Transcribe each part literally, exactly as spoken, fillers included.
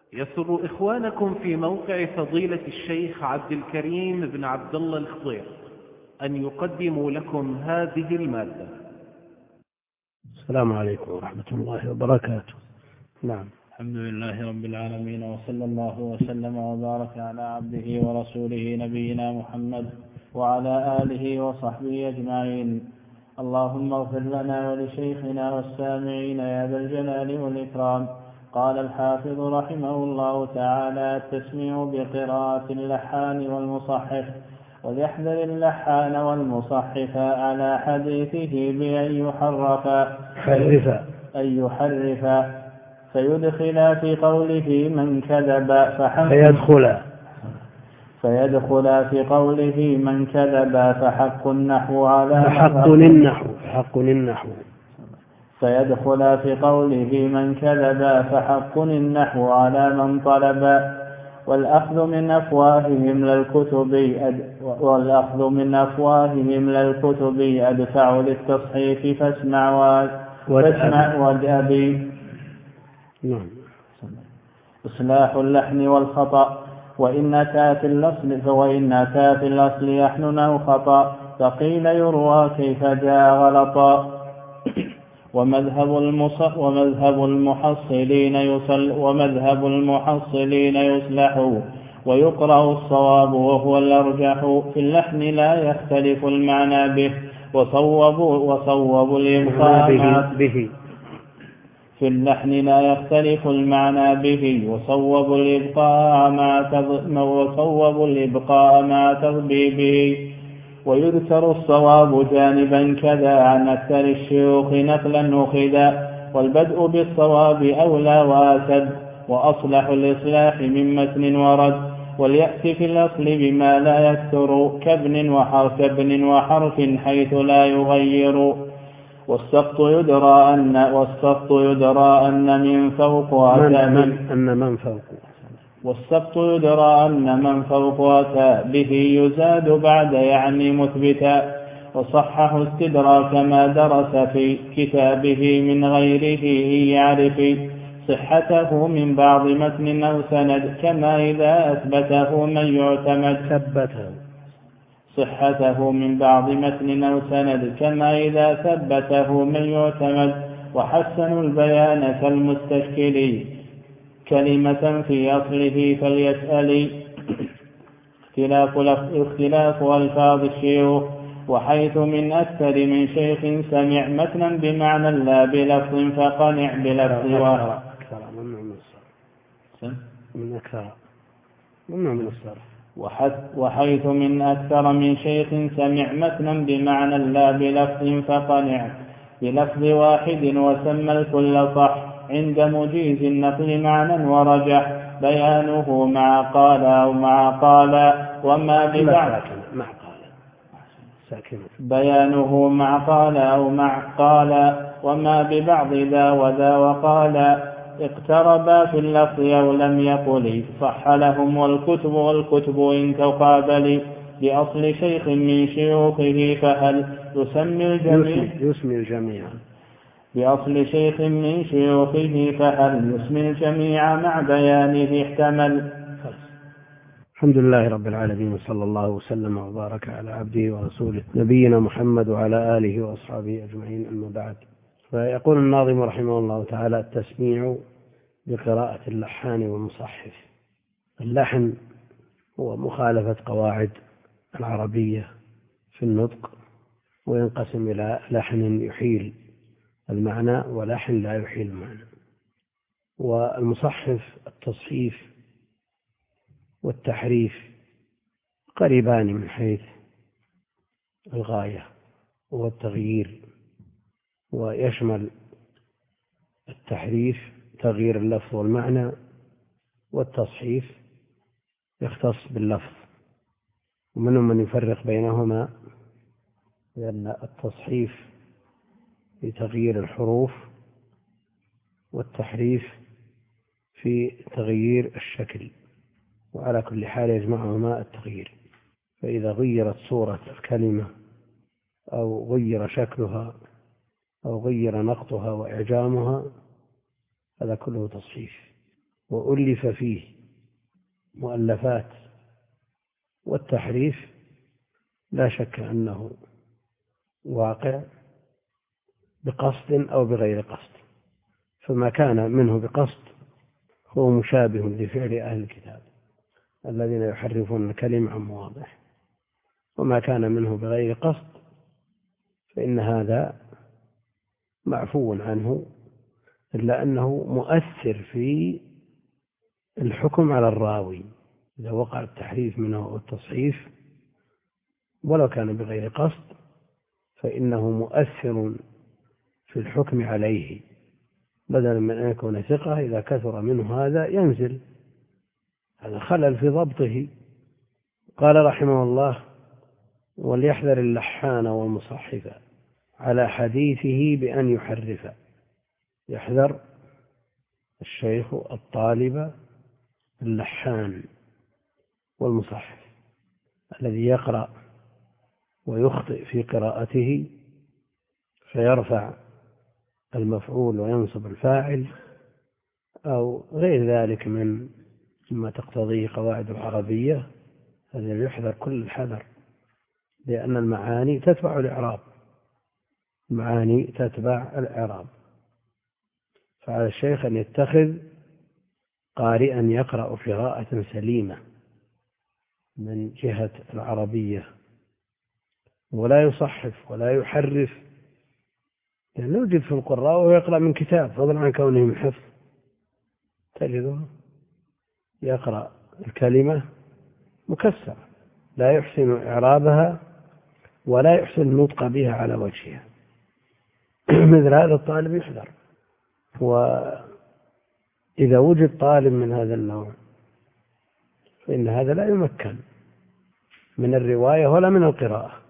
يسر إخوانكم في موقع فضيلة الشيخ عبد الكريم بن عبد الله الخضير أن يقدموا لكم هذه المادة. السلام عليكم ورحمة الله وبركاته. نعم. الحمد لله رب العالمين، وصلى الله وسلم وبارك على عبده ورسوله نبينا محمد وعلى آله وصحبه أجمعين. اللهم اغفر لنا ولشيخنا والسامعين يا ذا الجلال والإكرام. قال الحافظ رحمه الله تعالى: التسميع بقراءة اللحان والمصحف، وليحذر اللحان والمصحف على حديثه بأن يحرف حرف أن يحرف فيدخل في قوله من كذب فحق فيدخل فيدخل في قوله من كذب فحق النحو على فحق النحو فحق النحو فيدخل في قوله من كذب فحق النحو على من طلب. والأخذ من أفواههم للكتب أد... والأخذ من أفواههم للكتب أدفع للتصحيف فاسمع واسمع وادأبي. نعم. إصلاح اللحن والخطأ. وإن أتى في الأصل فوإن أتى في الأصل يحن أو خطأ فقيل يروى كيف جاء غلطا. ومذهب المص... ومذهب المحصلين يصل ومذهب المحصلين يصلح ويقرأ الصواب وهو الأرجح. في اللحن لا يختلف المعنى به وصوب وصوب الإبقاء به, به في اللحن لا يختلف المعنى به وصوب الإبقاء مع تض... وصوب الإبقاء مع تضبيبه. ويذكر الصواب جانبا كذا عن أكثر الشيوخ نقلا أخذا. والبدء بالصواب أولى وأسد وأصلح الإصلاح من متن ورد. وليأتي في الأصل بما لا يكثر كابن وحرف ابن وحرف حيث لا يغير. والسقط يدرى أن والسقط يدرى أن من فوق أتى من أن من فوق والسقط يدرى أن من فوق أتى به يزاد بعد يعني مثبتا. وصحح استدراك ما درس في كتابه من غيره يعرف صحته من بعض متن أو سند كما إذا أثبته من يعتمد ثبته صحته من بعض متن أو سند كما إذا ثبته من يعتمد. وحسنوا البيان كالمستشكل كلمة في أصله فليسأل. اختلاف اختلاف ألفاظ الشيوخ. وحيث من أكثر من شيخ سمع متنا بمعنى لا بلفظ فقنع بلفظ واحد. من أكثر من الصرف. وحيث من أكثر من شيخ سمع متنا بمعنى لا بلفظ فقنع بلفظ واحد وسمى الكل صح عند مجيز النقل معنى ورجح بيانه مع قال أو مع قال وما ببعض بيانه مع قال أو مع قال وما ببعض ذا وذا وقال. اقتربا في اللفظ أو لم يقل صح لهم والكتب والكتب إن تقابل. بأصل شيخ من شيوخه فهل يسمي الجميع يسمي الجميع بأصل شيخ من شيوخه فهل يسمي الجميع مع بيانه احتمل. الحمد لله رب العالمين، وصلى الله وسلم وبارك على عبده ورسوله نبينا محمد وعلى آله وأصحابه أجمعين، أما بعد. فيقول الناظم رحمه الله تعالى: التسميع بقراءة اللحان والمصحف. اللحن هو مخالفة قواعد العربية في النطق، وينقسم إلى لحن يحيل المعنى ولحن لا يحيل المعنى. والمصحف التصحيف والتحريف قريبان من حيث الغاية والتغيير، ويشمل التحريف تغيير اللفظ والمعنى، والتصحيف يختص باللفظ. ومنهم من يفرق بينهما، لأن التصحيف في تغيير الحروف والتحريف في تغيير الشكل، وعلى كل حال يجمعهما التغيير. فإذا غيرت صورة الكلمة أو غير شكلها أو غير نقطها وإعجامها هذا كله تصحيف. وألف فيه مؤلفات، والتحريف لا شك أنه واقع بقصد أو بغير قصد، فما كان منه بقصد هو مشابه لفعل أهل الكتاب الذين يحرفون الكلم عن مواضعه، وما كان منه بغير قصد فإن هذا معفو عنه، إلا أنه مؤثر في الحكم على الراوي إذا وقع التحريف منه أو التصحيف ولو كان بغير قصد، فإنه مؤثر في الحكم عليه، بدلا من أن يكون ثقة إذا كثر منه هذا ينزل، هذا خلل في ضبطه. قال رحمه الله: وليحذر اللحان والمصحف على حديثه بأن يحرف. يحذر الشيخ الطالب اللحان والمصحف الذي يقرأ ويخطئ في قراءته فيرفع المفعول وينصب الفاعل أو غير ذلك من ما تقتضيه قواعد العربية، هذا يحذر كل الحذر، لأن المعاني تتبع الإعراب، المعاني تتبع الإعراب. فعلى الشيخ أن يتخذ قارئا يقرأ قراءة سليمة من جهة العربية، ولا يصحف ولا يحرف، لأنه يعني يوجد في القراء وهو يقرأ من كتاب فضلا عن كونه من حفظ، تجده يقرأ الكلمة مكسرة لا يحسن إعرابها ولا يحسن النطق بها على وجهها. مثل هذا الطالب يحذر. وإذا وجد طالب من هذا النوع فإن هذا لا يمكن من الرواية ولا من القراءة.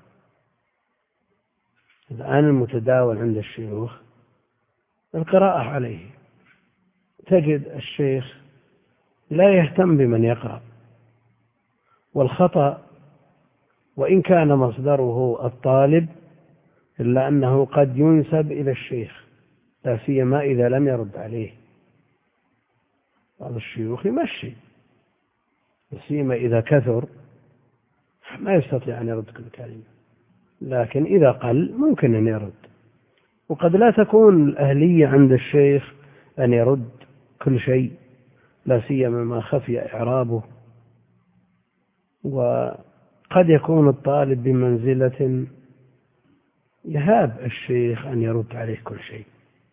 الآن المتداول عند الشيوخ القراءة عليه، تجد الشيخ لا يهتم بمن يقرأ، والخطأ وإن كان مصدره الطالب إلا أنه قد ينسب إلى الشيخ، لا سيما إذا لم يرد عليه. بعض الشيوخ يمشي، لا سيما إذا كثر ما يستطيع أن يرد كل كلمة، لكن إذا قل ممكن أن يرد. وقد لا تكون الأهلية عند الشيخ أن يرد كل شيء، لا سيما ما خفي إعرابه، وقد يكون الطالب بمنزلة يهاب الشيخ أن يرد عليه كل شيء،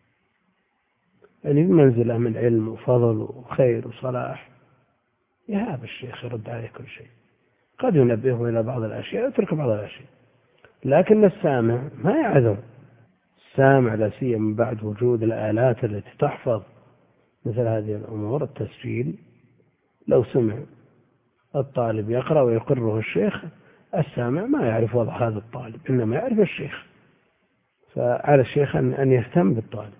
يعني بمنزلة من علم وفضل وخير وصلاح، يهاب الشيخ يرد عليه كل شيء، قد ينبهه إلى بعض الأشياء ويترك بعض الأشياء. لكن السامع ما يعذر، السامع لا سيما بعد وجود الآلات التي تحفظ مثل هذه الأمور، التسجيل، لو سمع الطالب يقرأ ويقره الشيخ، السامع ما يعرف وضع هذا الطالب إنما يعرف الشيخ، فعلى الشيخ أن يهتم بالطالب.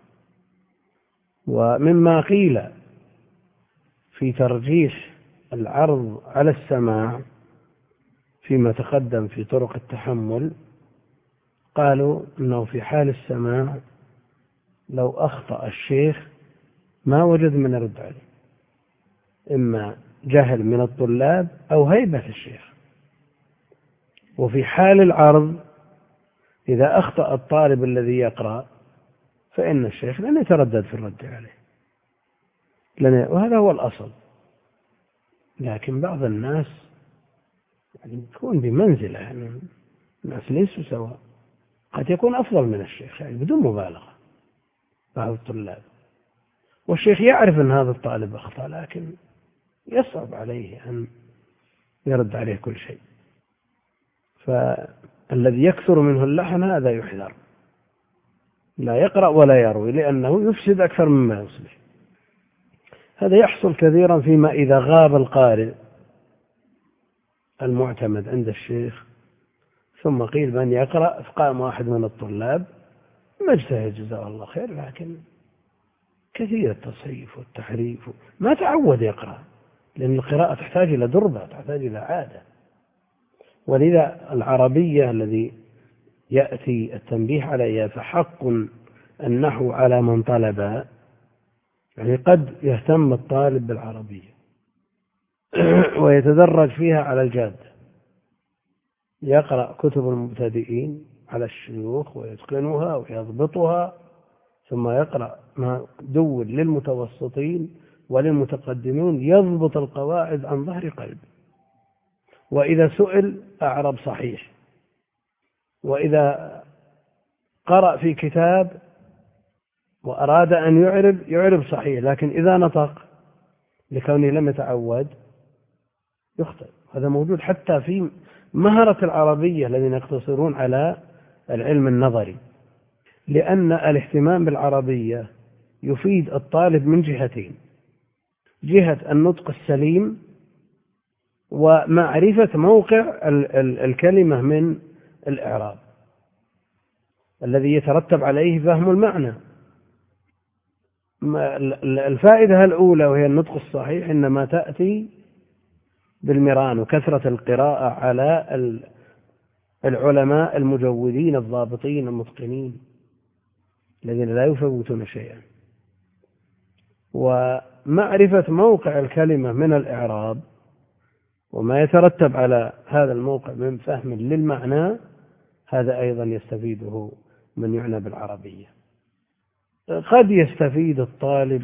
ومما قيل في ترجيح العرض على السماع فيما تقدم في طرق التحمل، قالوا أنه في حال السماع لو أخطأ الشيخ ما وجد من يرد عليه، إما جهل من الطلاب أو هيبة الشيخ. وفي حال العرض إذا أخطأ الطالب الذي يقرأ فإن الشيخ لن يتردد في الرد عليه، لن، وهذا هو الأصل. لكن بعض الناس يعني يكون بمنزلة، يعني الناس ليسوا سواء، قد يكون أفضل من الشيخ يعني بدون مبالغة بعض الطلاب، والشيخ يعرف أن هذا الطالب أخطأ لكن يصعب عليه أن يرد عليه كل شيء. فالذي يكثر منه اللحن هذا يحذر، لا يقرأ ولا يروي، لأنه يفسد أكثر مما يصلح. هذا يحصل كثيرا فيما إذا غاب القارئ المعتمد عند الشيخ ثم قيل من يقرأ، فقام واحد من الطلاب مجتهد جزاه الله خير، لكن كثير التصحيف والتحريف، ما تعود يقرأ، لأن القراءة تحتاج إلى دربة، تحتاج إلى عادة. ولذا العربية الذي يأتي التنبيه عليها فحق النحو على من طلب يعني قد يهتم الطالب بالعربية ويتدرج فيها على الجادة، يقرأ كتب المبتدئين على الشيوخ ويتقنها ويضبطها، ثم يقرأ ما دول للمتوسطين وللمتقدمين، يضبط القواعد عن ظهر قلب، وإذا سئل أعرب صحيح، وإذا قرأ في كتاب وأراد أن يعرب يعرب صحيح، لكن إذا نطق لكونه لم يتعود يخطئ. هذا موجود حتى في مهرة العربية الذين يقتصرون على العلم النظري، لأن الاهتمام بالعربية يفيد الطالب من جهتين: جهة النطق السليم ومعرفة موقع الكلمة من الإعراب الذي يترتب عليه فهم المعنى. الفائدة الأولى وهي النطق الصحيح إنما تأتي بالمران وكثرة القراءة على العلماء المجودين الضابطين المتقنين الذين لا يفوتون شيئا، ومعرفة موقع الكلمة من الإعراب وما يترتب على هذا الموقع من فهم للمعنى، هذا أيضا يستفيده من يعنى بالعربية. قد يستفيد الطالب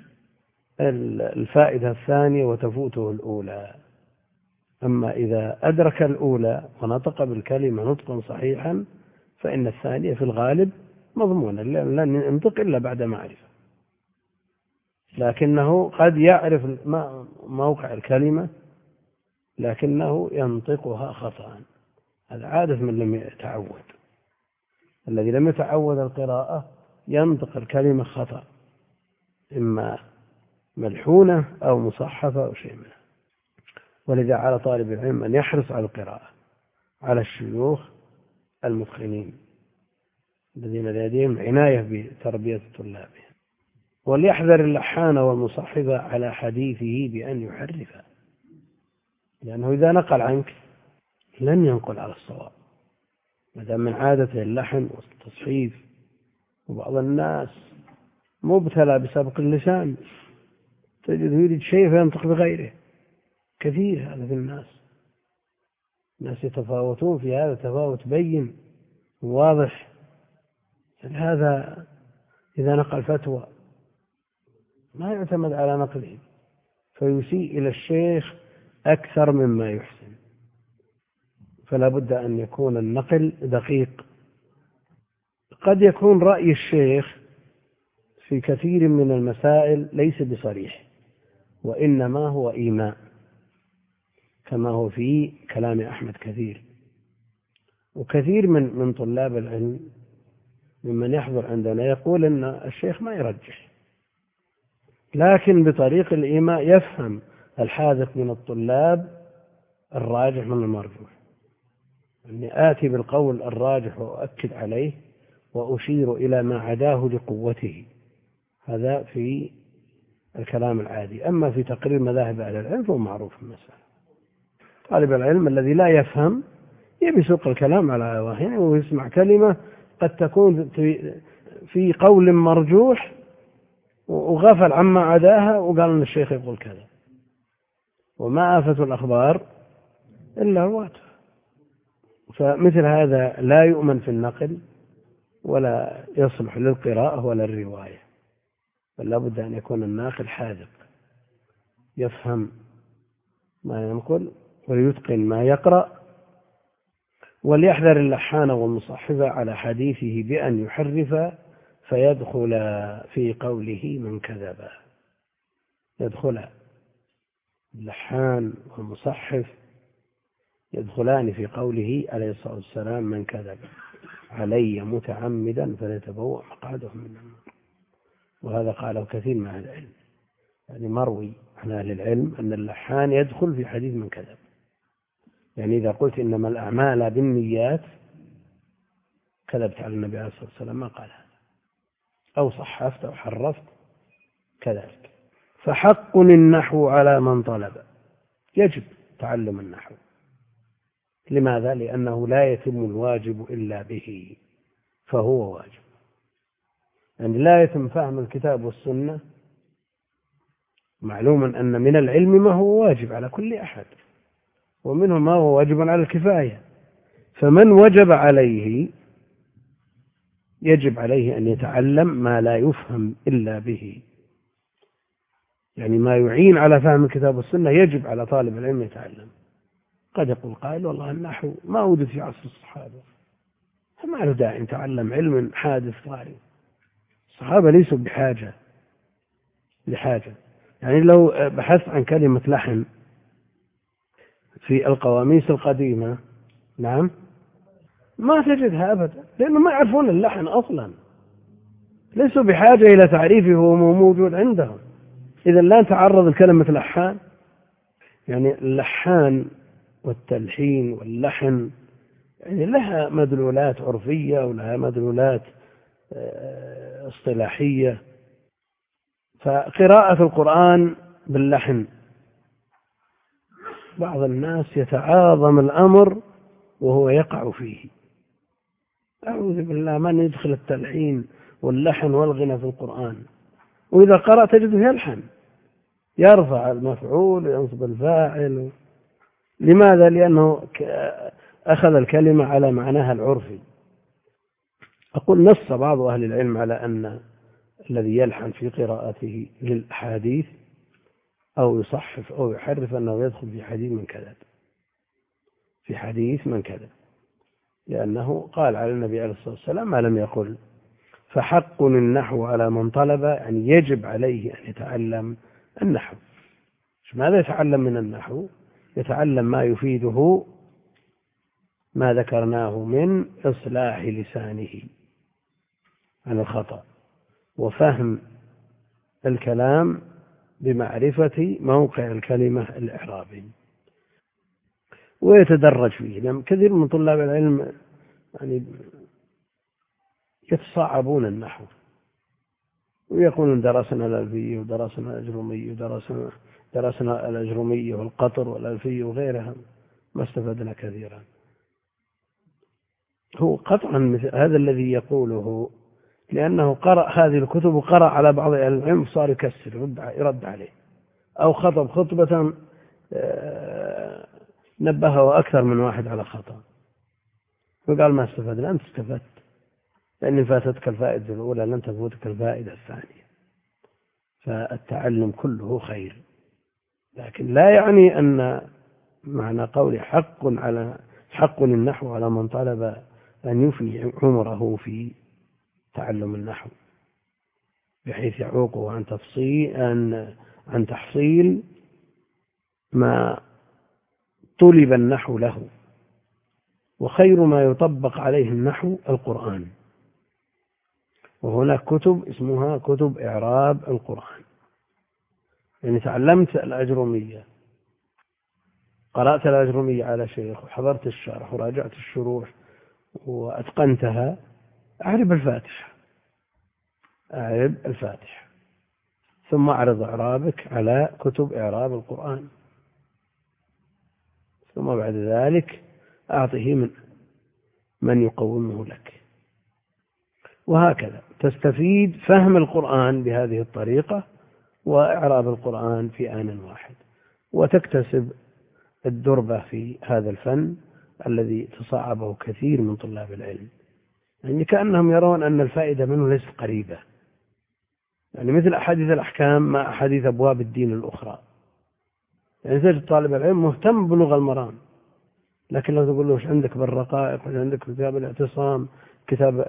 الفائدة الثانية وتفوته الأولى، أما إذا أدرك الأولى ونطق بالكلمة نطقا صحيحا فإن الثانية في الغالب مضمونة، لن ينطق إلا بعد معرفة، لكنه قد يعرف موقع الكلمة لكنه ينطقها خطأ. هذا عادة من لم يتعود، الذي لم يتعود القراءة ينطق الكلمة خطأ، إما ملحونة أو مصحفة أو شيء منها. ولذا على طالب العلم أن يحرص على القراءة على الشيوخ المتقنين الذين لديهم عناية بتربية طلابهم، وليحذر اللحان والمصحف على حديثه بأن يحرفه، لأنه إذا نقل عنك لن ينقل على الصواب، ما دام من عادته اللحن والتصحيف. وبعض الناس مبتلى بسبق اللسان، تجد يريد شيء فينطق بغيره، كثير هذا في الناس. الناس يتفاوتون في هذا تفاوت بين واضح. هذا إذا نقل فتوى ما يعتمد على نقله، فيسيء إلى الشيخ أكثر مما يحسن. فلا بد أن يكون النقل دقيق. قد يكون رأي الشيخ في كثير من المسائل ليس بصريح، وإنما هو إيماء، كما هو في كلام أحمد كثير. وكثير من من طلاب العلم ممن يحضر عندنا يقول أن الشيخ ما يرجح، لكن بطريق الإيماء يفهم الحاذق من الطلاب الراجح من المرجوح. أني آتي بالقول الراجح وأؤكد عليه وأشير إلى ما عداه لقوته، هذا في الكلام العادي. أما في تقرير مذاهب أهل العلم فهو معروف المسألة. طالب العلم الذي لا يفهم يبي يسوق الكلام على واهنه ويسمع كلمة قد تكون في قول مرجوح وغفل عما عداها وقال أن الشيخ يقول كذا، وما آفة الأخبار إلا رواتها. فمثل هذا لا يؤمن في النقل ولا يصلح للقراءة ولا الرواية، بل لا بد أن يكون الناقل حاذق يفهم ما ينقل ويتقن ما يقرأ. وليحذر اللحان والمصحف على حديثه بأن يحرف فيدخل في قوله من كذب. يدخل اللحان والمصحف يدخلان في قوله عليه الصلاة والسلام من كذب علي متعمدا فليتبوأ مقعده من النار. وهذا قاله كثير من أهل العلم، يعني مروي عن أهل العلم أن اللحان يدخل في حديث من كذب. يعني إذا قلت إنما الأعمال بالنيات كذبت على النبي عليه الصلاة والسلام ما قال هذا، أو صحفت أو حرفت كذلك. فحق النحو على من طلب، يجب تعلم النحو. لماذا؟ لأنه لا يتم الواجب إلا به، فهو واجب. يعني لا يتم فهم الكتاب والسنة معلوم أن من العلم ما هو واجب على كل أحد، ومنه ما هو واجب على الكفاية، فمن وجب عليه يجب عليه أن يتعلم ما لا يفهم إلا به، يعني ما يعين على فهم الكتاب والسنة يجب على طالب العلم يتعلم. قد يقول قائل والله النحو ما وجد في عصر الصحابة، فما له داعي نتعلم علم حادث طارئ. الصحابة ليسوا بحاجة لحاجة يعني لو بحثت عن كلمة لحن في القواميس القديمة نعم ما تجدها أبدا، لأنه ما يعرفون اللحن أصلا، ليسوا بحاجة إلى تعريفه وهو موجود عندهم. إذا لا نتعرض لكلمة لحان، يعني اللحان والتلحين واللحن يعني لها مدلولات عرفية ولها مدلولات اصطلاحية. فقراءة القرآن باللحن بعض الناس يتعاظم الأمر وهو يقع فيه، أعوذ بالله، من يدخل التلحين واللحن والغنى في القرآن؟ وإذا قرأ تجده يلحن، يرفع المفعول وينصب الفاعل. لماذا؟ لأنه أخذ الكلمة على معناها العرفي. أقول نص بعض أهل العلم على أن الذي يلحن في قراءته للأحاديث أو يصحف أو يحرف أنه يدخل في حديث من كذب، في حديث من كذب، لأنه قال على النبي عليه الصلاة والسلام ما لم يقل. فحق النحو على من طلب، يعني يجب عليه أن يتعلم النحو. ماذا يتعلم من النحو؟ يتعلم ما يفيده ما ذكرناه من إصلاح لسانه عن الخطأ، وفهم الكلام بمعرفة موقع الكلمة الإعرابي، ويتدرج فيه. لأن كثير من طلاب العلم يعني يتصعبون النحو ويقولون درسنا الألفية ودرسنا الأجرومية ودرسنا درسنا الأجرومية والقطر والألفية وغيرها، ما استفدنا كثيرا. هو قطعا هذا الذي يقوله لأنه قرأ هذه الكتب وقرأ على بعض أهل العلم صار يكسر يرد عليه، أو خطب خطبة نبهه أكثر من واحد على خطأ وقال ما استفدنا. أنت استفدت، لأن فاتتك الفائدة الأولى لن تفوتك الفائدة الثانية. فالتعلم كله خير، لكن لا يعني أن معنى قولي حق على حق النحو على من طلب أن يفني عمره في تعلم النحو بحيث يعوقه عن تفصيل عن عن تحصيل ما طلب النحو له. وخير ما يطبق عليه النحو القرآن، وهناك كتب اسمها كتب إعراب القرآن. يعني تعلمت الأجرومية، قرأت الأجرومية على شيخ وحضرت الشرح وراجعت الشروح وأتقنتها، أعرب الفاتحة أعرب الفاتحة ثم أعرض إعرابك على كتب إعراب القرآن، ثم بعد ذلك أعطه من من يقومه لك. وهكذا تستفيد فهم القرآن بهذه الطريقة وإعراب القرآن في آن واحد، وتكتسب الدربة في هذا الفن الذي تصعبه كثير من طلاب العلم، يعني كأنهم يرون أن الفائدة منه ليست قريبة، يعني مثل أحاديث الأحكام مع أحاديث أبواب الدين الأخرى. يعني تجد طالب العلم مهتم بلغة المرام، لكن لو تقول له وش عندك بالرقائق، وش عندك كتاب الاعتصام، كتاب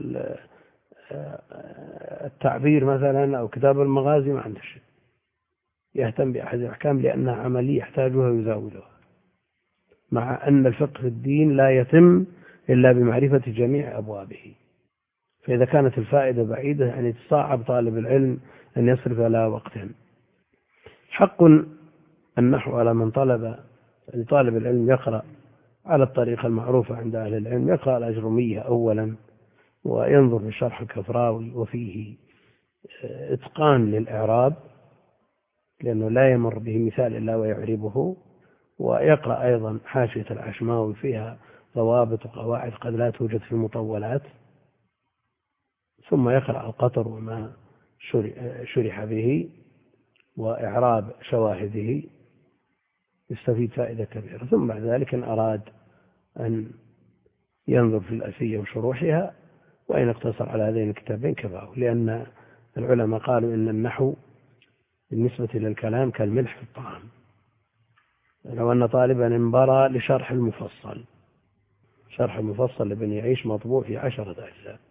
التعبير مثلا، أو كتاب المغازي، ما عنده شيء. يهتم بأحد الأحكام لأنها عملية يحتاجها ويزاولها، مع أن الفقه في الدين لا يتم إلا بمعرفة جميع أبوابه. فإذا كانت الفائدة بعيدة يعني تصعب طالب العلم أن يصرف لها وقتا. حق النحو على من طلب، يعني طالب العلم يقرأ على الطريقة المعروفة عند أهل العلم، يقرأ الأجرومية أولا وينظر في شرح الكفراوي وفيه إتقان للإعراب لأنه لا يمر به مثال إلا ويعربه، ويقرأ أيضا حاشية العشماوي فيها ضوابط وقواعد قد لا توجد في المطولات، ثم يقرأ القطر وما شرح به، وإعراب شواهده يستفيد فائدة كبيرة. ثم بعد ذلك إن أراد أن ينظر في الألفية وشروحها، وإن اقتصر على هذين الكتابين كفاه، لأن العلماء قالوا إن النحو بالنسبة للكلام كالملح في الطعام. لو أن طالبا انبرى لشرح المفصل، شرح المفصل لابن يعيش مطبوع في عشرة أجزاء،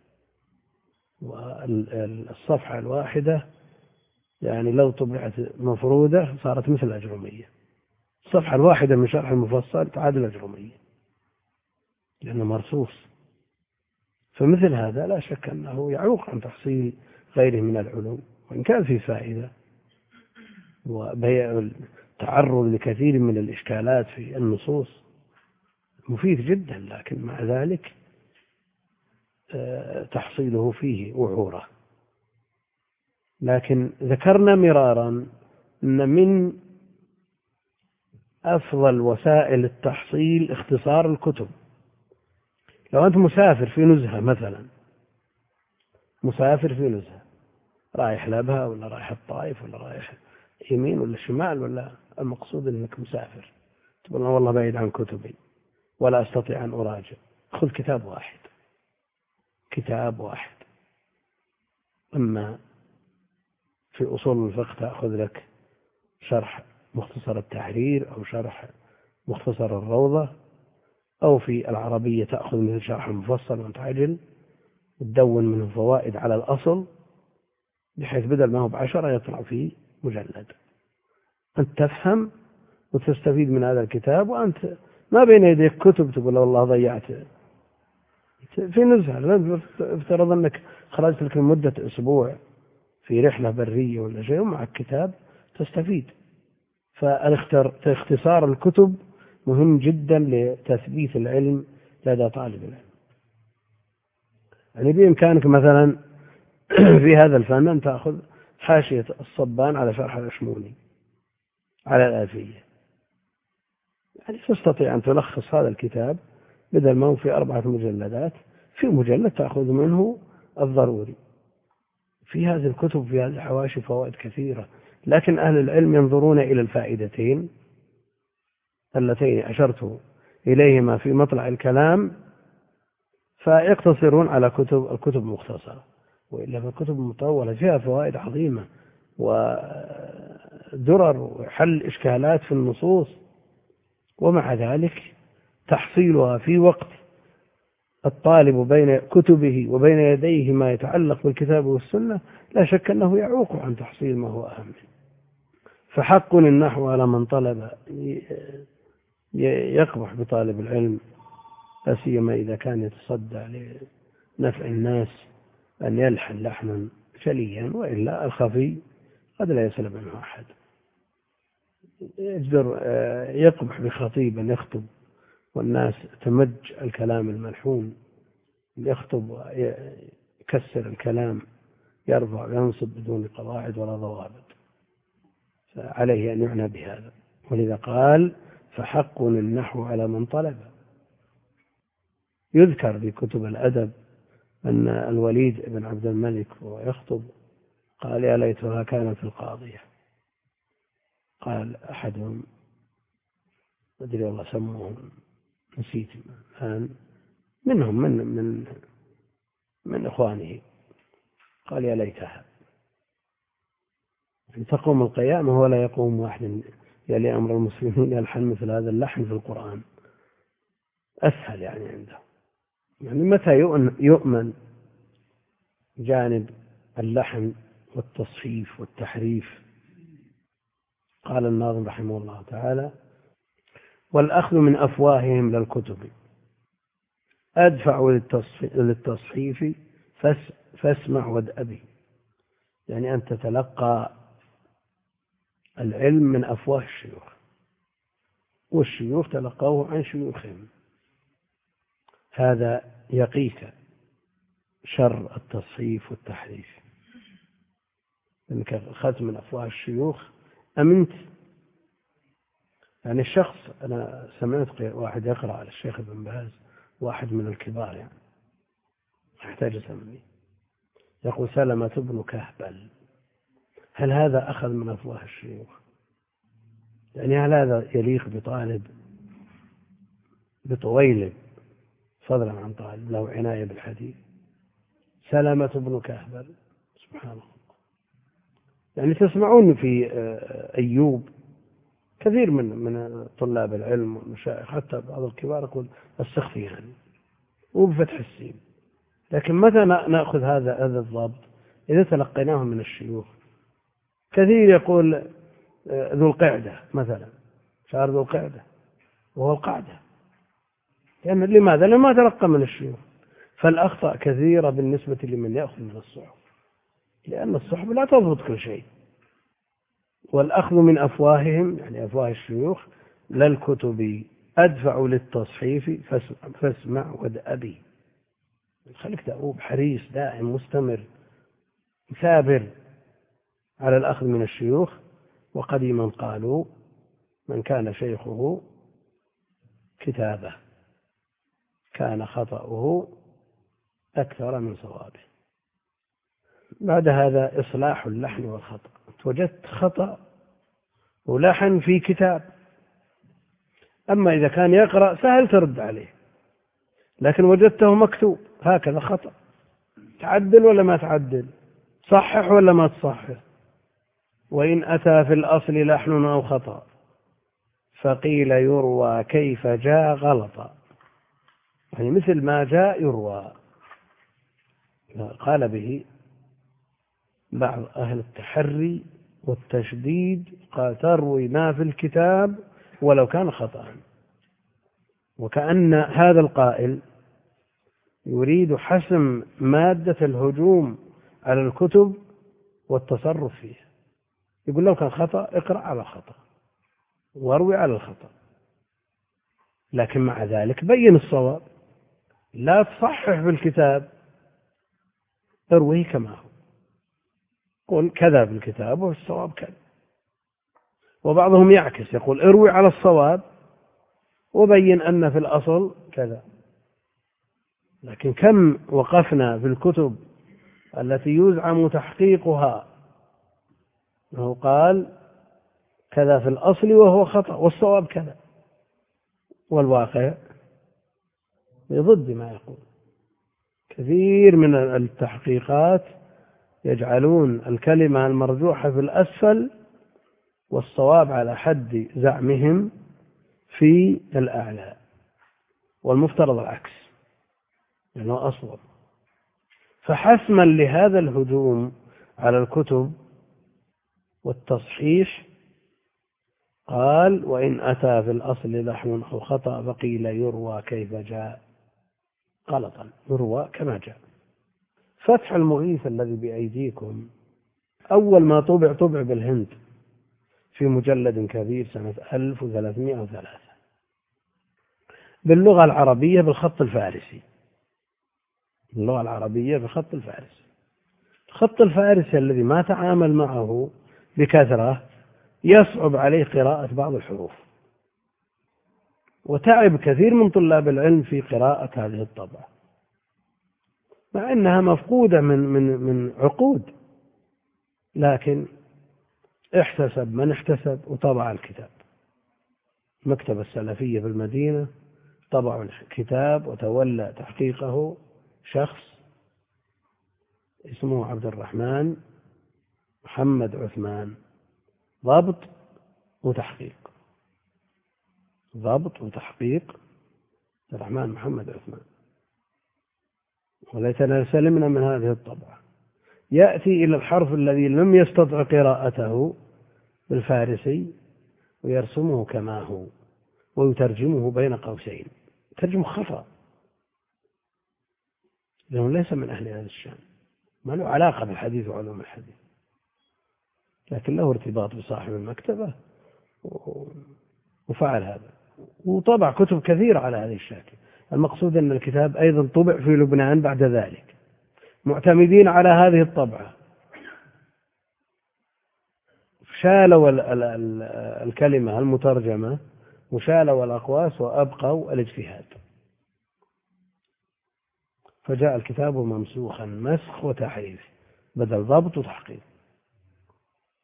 والصفحة الواحدة يعني لو طبعت مفرودة صارت مثل الأجرمية. الصفحة الواحدة من شرح المفصل تعادل الأجرمية لأنه مرصوص. فمثل هذا لا شك أنه يعوق عن تحصيل غيره من العلوم، وإن كان في فائدة وبيع التعرض لكثير من الإشكالات في النصوص مفيد جدا، لكن مع ذلك تحصيله فيه وعورة. لكن ذكرنا مرارا أن من أفضل وسائل التحصيل اختصار الكتب. لو أنت مسافر في نزهة مثلا، مسافر في نزهة رايح لبها ولا رايح الطائف ولا رايح يمين ولا شمال، ولا المقصود أنك مسافر، تقول والله بعيد عن كتبي ولا أستطيع أن أراجع، خذ كتاب واحد، كتاب واحد. أما في أصول الفقه تأخذ لك شرح مختصر التحرير أو شرح مختصر الروضة، أو في العربية تأخذ مثل شرح المفصل وتعجل وتدون منه فوائد على الأصل، بحيث بدل ما هو بعشرة يطلع فيه مجلد. أنت تفهم وتستفيد من هذا الكتاب، وأنت ما بين يديك كتب تقول والله ضيعت في نزهة. افترض أنك خرجت لك لمدة أسبوع في رحلة برية ولا شيء ومعك كتاب تستفيد. فاختصار الكتب مهم جدا لتثبيت العلم لدى طالب العلم. يعني بإمكانك مثلا في هذا الفن أن تأخذ حاشية الصبان على شرح الأشموني على الآلفية، يعني تستطيع أن تلخص هذا الكتاب بدل ما هو في أربعة مجلدات في مجلد تأخذ منه الضروري. في هذه الكتب في هذه الحواشي فوائد كثيرة، لكن أهل العلم ينظرون إلى الفائدتين اللتين أشرت إليهما في مطلع الكلام، فيقتصرون على كتب الكتب المختصرة. وإلا فالكتب المطولة فيها فوائد عظيمة ودرر وحل إشكالات في النصوص، ومع ذلك تحصيلها في وقت الطالب بين كتبه وبين يديه ما يتعلق بالكتاب والسنة لا شك أنه يعوق عن تحصيل ما هو أهم. فحق النحو على من طلب يقبح بطالب العلم، لا سيما إذا كان يتصدى لنفع الناس أن يلحن لحنا جليا، وإلا الخفي قد لا يسلب منه أحد. يجدر يقبح بخطيب أن يخطب والناس تمج الكلام الملحون، يخطب ويكسر الكلام، يرفع وينصب بدون قواعد ولا ضوابط، فعليه أن يعنى بهذا. ولذا قال فحق النحو على من طلب. يذكر في كتب الأدب أن الوليد بن عبد الملك وهو يخطب قال يا ليتها كانت القاضية. قال أحدهم أدري والله سموهم نسيت الآن، منهم من من من إخوانه، قال يا ليتها تقوم القيامة ولا يقوم واحد يلي أمر المسلمين يلحن مثل هذا اللحن في القرآن. أسهل يعني عنده، يعني متى يؤمن جانب اللحن والتصحيف والتحريف؟ قال الناظم رحمه الله تعالى والأخذ من أفواههم للكتب أدفع للتصحيف فاسمع وادأبي. يعني أن تتلقى العلم من أفواه الشيوخ، والشيوخ تلقوه عن شيوخهم، هذا يقيك شر التصحيف والتحريف. إنك أخذت من أفواه الشيوخ أمنت. يعني الشخص، أنا سمعت واحد يقرأ على الشيخ ابن باز، واحد من الكبار يعني يحتاج أسميه، يقول سلمة بن كهبل هل هذا أخذ من أفواه الشيوخ؟ يعني هل هذا يليق بطالب بطويلب فضلا عن طالب له عناية بالحديث؟ سلمة بن كهبل سبحان الله. يعني تسمعون في أيوب كثير من من طلاب العلم والمشايخ حتى بعض الكبار يقول السختياني وبفتح السين. لكن متى نأخذ هذا هذا الضبط؟ إذا تلقيناه من الشيوخ. كثير يقول ذو القعدة مثلا، شعر ذو القعدة وهو القعدة، يعني لماذا؟ لما تلقى من الشيوخ. فالأخطاء كثيرة بالنسبة لمن يأخذ من الصحف، لأن الصحف لا تضبط كل شيء. والأخذ من أفواههم يعني أفواه الشيوخ للكتب أدفع للتصحيف فاسمع وادأبي. خليك دؤوب حريص دائم مستمر ثابر على الأخذ من الشيوخ. وقديما قالوا من كان شيخه كتابه كان خطأه أكثر من صوابه. بعد هذا إصلاح اللحن والخطأ. وجدت خطأ ولحن في كتاب، أما إذا كان يقرأ سهل ترد عليه، لكن وجدته مكتوب هكذا خطأ، تعدل ولا ما تعدل؟ صحح ولا ما تصحح؟ وإن أتى في الأصل لحن أو خطأ فقيل يروى كيف جاء غلطا. يعني مثل ما جاء يروى. قال به بعض أهل التحري والتشديد، قال تروي ما في الكتاب ولو كان خطأ. وكأن هذا القائل يريد حسم مادة الهجوم على الكتب والتصرف فيها. يقول لو كان خطأ اقرأ على الخطأ واروي على الخطأ، لكن مع ذلك بين الصواب. لا تصحح في الكتاب، ارويه كما هو، قل كذا في الكتاب والصواب كذا. وبعضهم يعكس يقول اروي على الصواب وبين أن في الأصل كذا. لكن كم وقفنا في الكتب التي يزعم تحقيقها أنه قال كذا في الأصل وهو خطأ والصواب كذا، والواقع ضد ما يقول. كثير من التحقيقات يجعلون الكلمة المرجوحة في الأسفل والصواب على حد زعمهم في الأعلى، والمفترض العكس لأنه أصوب. فحسما لهذا الهجوم على الكتب والتصحيح قال وإن أتى في الأصل لحن أو خطأ فقيل يروى كيف جاء غلطا، يروى كما جاء. فتح المغيث الذي بأيديكم أول ما طبع طبع بالهند في مجلد كبير سنة ألف وثلاثمائة وثلاثة باللغة العربية بالخط الفارسي. اللغة العربية بالخط الفارسي. الخط الفارسي الذي ما تعامل معه بكثرة يصعب عليه قراءة بعض الحروف، وتعب كثير من طلاب العلم في قراءة هذه الطبعة، مع أنها مفقودة من من من عقود، لكن احتسب من احتسب وطبع الكتاب. المكتبة السلفية في المدينة طبعوا الكتاب وتولى تحقيقه شخص اسمه عبد الرحمن محمد عثمان، ضبط وتحقيق، ضبط وتحقيق عبد الرحمن محمد عثمان. وليتنا سلمنا من هذه الطبعة. يأتي إلى الحرف الذي لم يستطع قراءته بالفارسي ويرسمه كما هو ويترجمه بين قوسين، ترجمه خطأ لأنه ليس من أهل هذا الشأن، ما له علاقة بالحديث وعلوم الحديث، لكن له ارتباط بصاحب المكتبة وفعل هذا، وطبع كتب كثيرة على هذه الشاكل. المقصود أن الكتاب أيضا طبع في لبنان بعد ذلك معتمدين على هذه الطبعة، شالوا الكلمة المترجمة وشالوا الأقواس وأبقوا الاجتهاد، فجاء الكتاب ممسوخا مسخ وتحريف بدل ضبط وتحقيق.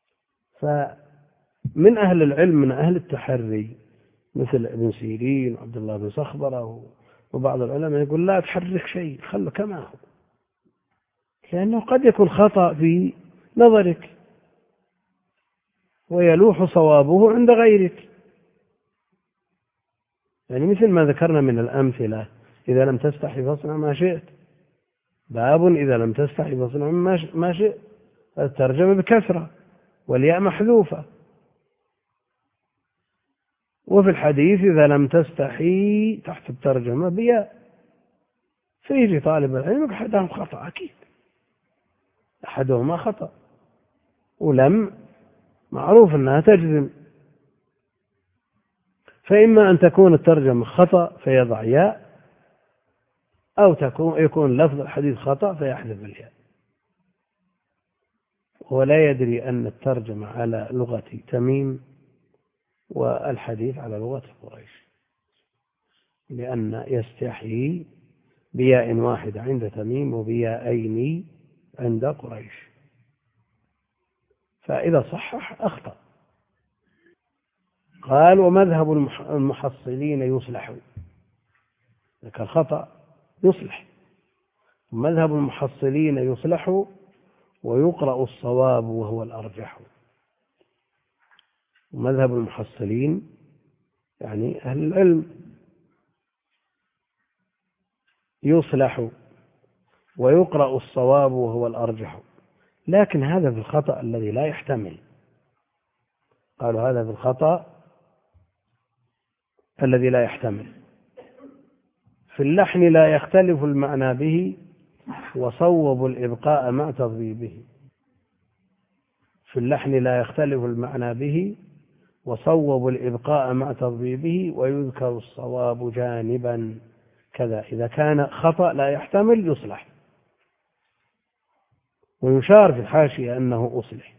فمن أهل العلم من أهل التحري مثل ابن سيرين وعبد الله بن صخبرة وبعض العلماء يقول لا تحرك شيء خله كما هو، لأنه قد يكون خطأ في نظرك ويلوح صوابه عند غيرك. يعني مثل ما ذكرنا من الأمثلة: إذا لم تستحي فاصنع ما شئت، باب إذا لم تستحي فاصنع ما شئت، الترجمة بكثرة والياء محذوفة. وفي الحديث إذا لم تستحي تحت الترجمة بياء. فيجي طالب العلم أحدهم خطأ، أكيد أحدهما خطأ، ولم معروف أنها تجزم، فإما أن تكون الترجمة خطأ فيضع ياء، أو تكون يكون لفظ الحديث خطأ فيحذف الياء، ولا يدري أن الترجمة على لغة تميم والحديث على لغة قريش، لأن يستحيي بياء واحدة عند تميم وبياءين عند قريش، فإذا صحح أخطأ. قال: ومذهب المحصلين يصلح، لك الخطأ يصلح. مذهب المحصلين يصلح ويقرأ الصواب وهو الأرجح. ومذهب المحصلين يعني أهل العلم يصلح ويقرأ الصواب وهو الأرجح، لكن هذا في الخطأ الذي لا يحتمل. قالوا هذا في الخطأ الذي لا يحتمل. في اللحن لا يختلف المعنى به وصوب الإبقاء مع تضبيبه. في اللحن لا يختلف المعنى به وصوب الإبقاء مع تضبيبه، ويذكر الصواب جانبا كذا. إذا كان خطأ لا يحتمل يصلح، ويشار في الحاشية أنه أصلح،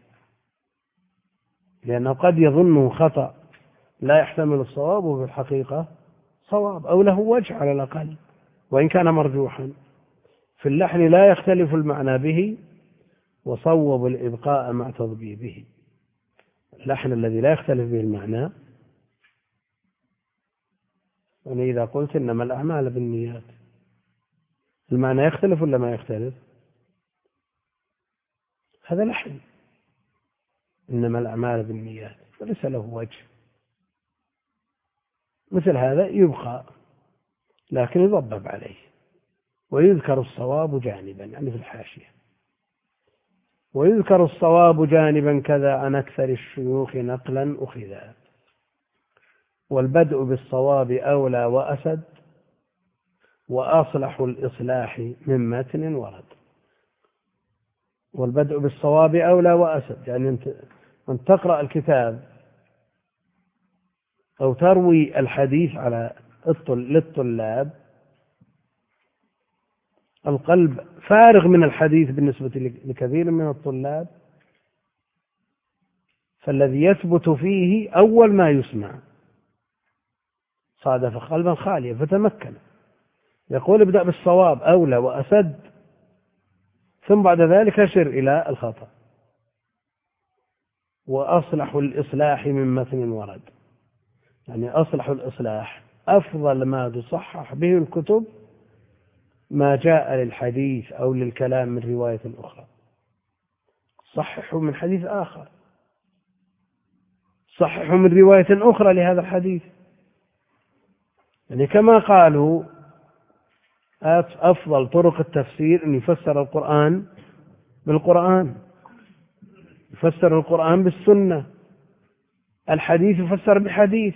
لأنه قد يظنه خطأ لا يحتمل الصواب وفي الحقيقة صواب، أو له وجه على الأقل وإن كان مرجوحا. في اللحن لا يختلف المعنى به وصوب الإبقاء مع تضبيبه. اللحن الذي لا يختلف به المعنى، يعني إذا قلت إنما الأعمال بالنيات، المعنى يختلف ولا ما يختلف؟ هذا لحن. إنما الأعمال بالنيات وليس له وجه، مثل هذا يبقى لكن يضبب عليه، ويذكر الصواب جانبا، يعني في الحاشية: ويذكر الصواب جانبا كذا عن أكثر الشيوخ نقلا أخذا، والبدء بالصواب أولى وأسد، وأصلح الإصلاح من متن ورد. والبدء بالصواب أولى وأسد، يعني أنت, أنت تقرأ الكتاب أو تروي الحديث على للطلاب، القلب فارغ من الحديث بالنسبة لكثير من الطلاب، فالذي يثبت فيه أول ما يسمع صادف قلبا خاليا فتمكن. يقول ابدأ بالصواب أولى وأسد، ثم بعد ذلك أشر إلى الخطأ. وأصلح الإصلاح من متن ورد، يعني أصلح الإصلاح أفضل ما تصحح به الكتب ما جاء للحديث أو للكلام من رواية أخرى، صححوا من حديث آخر، صححوا من رواية أخرى لهذا الحديث. يعني كما قالوا أفضل طرق التفسير أن يفسر القرآن بالقرآن، يفسر القرآن بالسنة، الحديث يفسر بحديث.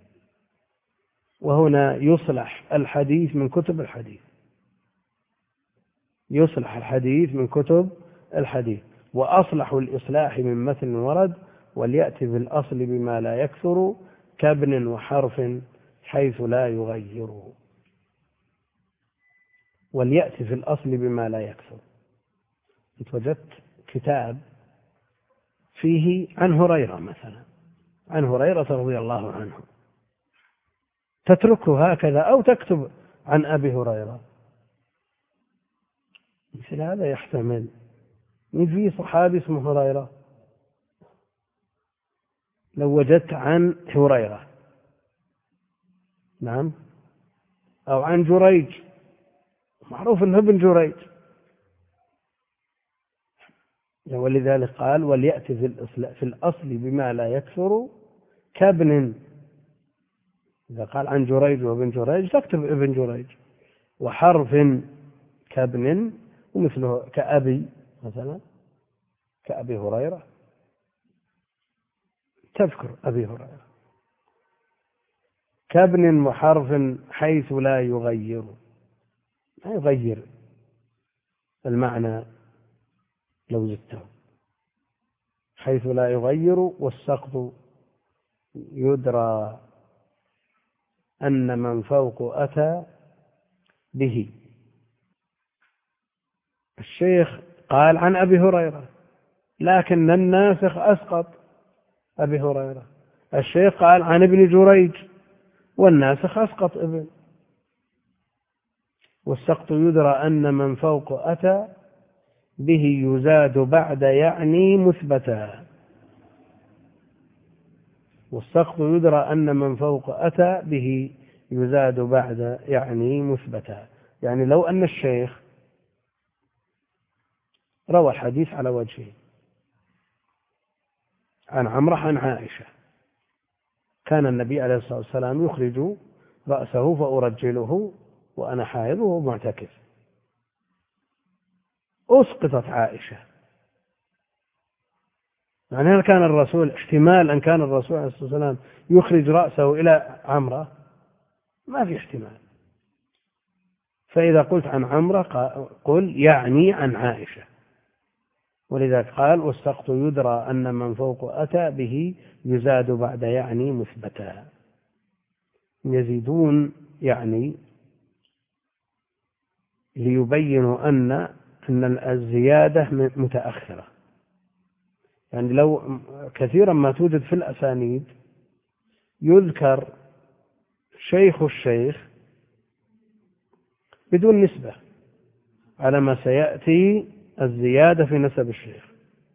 وهنا يصلح الحديث من كتب الحديث، يصلح الحديث من كتب الحديث. وأصلح الإصلاح من متن ورد، وليأتي في الأصل بما لا يكثر كابن وحرف حيث لا يغيره. وليأتي في الأصل بما لا يكثر. وجدت كتاب فيه عن هريرة مثلا، عن هريرة رضي الله عنه، تتركه هكذا أو تكتب عن أبي هريرة، مثل هذا يحتمل. من في صحابي اسمه هريرة لو وجدت عن هريرة، نعم، أو عن جريج، معروف أنه ابن جريج، ولذلك قال وليأتي في الأصل بما لا يكثر كابن. إذا قال عن جريج وابن جريج تكتب ابن جريج، وحرف كابن ومثله كأبي مثلا، كأبي هريرة تذكر أبي هريرة. كابن وحرف حيث لا يغير، ما يغير المعنى لو زدته، حيث لا يغير. والسقط يدرى أن من فوق أتى به. الشيخ قال عن أبي هريرة لكن الناسخ أسقط أبي هريرة. الشيخ قال عن ابن جريج والناسخ أسقط ابن. والسقط يدرى أن من فوق أتى به يزاد بعد يعني مثبتا. والسقط يدرى أن من فوق أتى به يزاد بعد يعني مثبتا. يعني لو أن الشيخ روى الحديث على وجهه عن عمرو عن عائشة، كان النبي عليه الصلاة والسلام يخرج رأسه فأرجله وأنا حائض ومعتكف، أسقطت عائشة. يعني هل كان الرسول احتمال أن كان الرسول عليه الصلاة والسلام يخرج رأسه إلى عمرة؟ ما في احتمال. فإذا قلت عن عمرة قل يعني عن عائشة. ولذلك قال والسقط يدرى أن من فوق أتى به يزاد بعد يعني مثبتا. يزيدون يعني ليبينوا أن أن الزيادة متأخرة. يعني لو كثيرا ما توجد في الأسانيد يذكر شيخ الشيخ بدون نسبة، على ما سيأتي الزيادة في نسب الشيخ